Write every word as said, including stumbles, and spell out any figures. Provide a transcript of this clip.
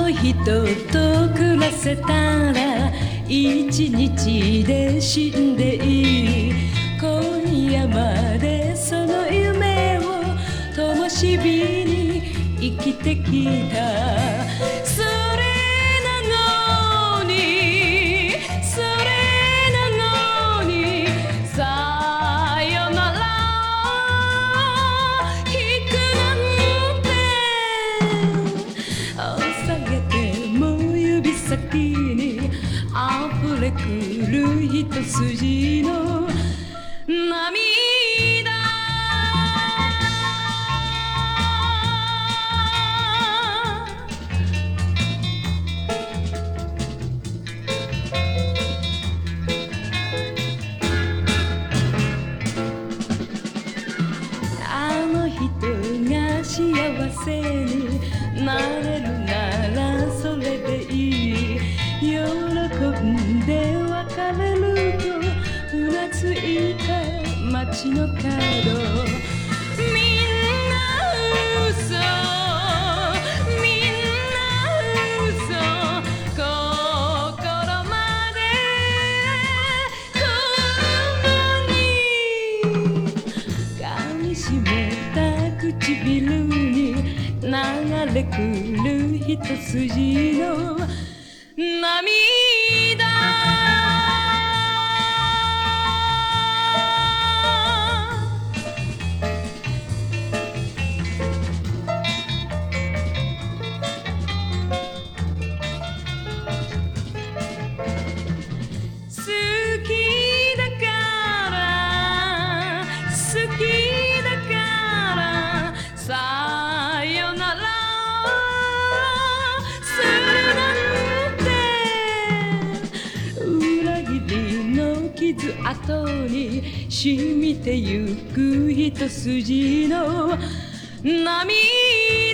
の人と暮らせたら一日で死んでいい。今夜までその夢を灯火に生きてきた。それなのにそれなのにさよなら聞くなんて。下げても指先に溢れくる一筋の涙。あの人が幸せになれるならそれでいい。喜んで別れるとうなずいた街の角。みんな嘘みんな嘘心まで共に噛みしめた唇に流れくる一筋の涙。好きだから好きだからさよならするなんて。裏切りの傷跡に染みてゆく一筋の涙。